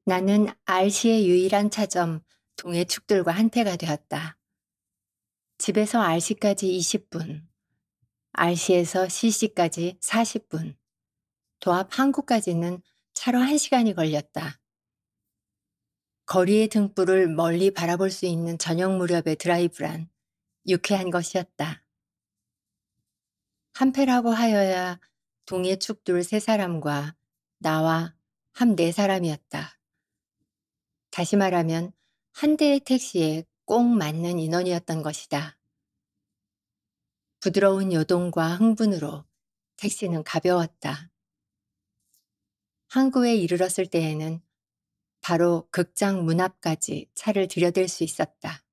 나는 RC의 유일한 차점 동해축들과 한패가 되었다. 집에서 RC까지 20분, RC에서 CC까지 40분, 도합 한국까지는 차로 1시간이 걸렸다. 거리의 등불을 멀리 바라볼 수 있는 저녁 무렵의 드라이브란 유쾌한 것이었다. 한패라고 하여야 동해축들 3사람과 나와 함 4사람이었다. 다시 말하면 한 대의 택시에 꼭 맞는 인원이었던 것이다. 부드러운 요동과 흥분으로 택시는 가벼웠다. 항구에 이르렀을 때에는 바로 극장 문 앞까지 차를 들여댈 수 있었다.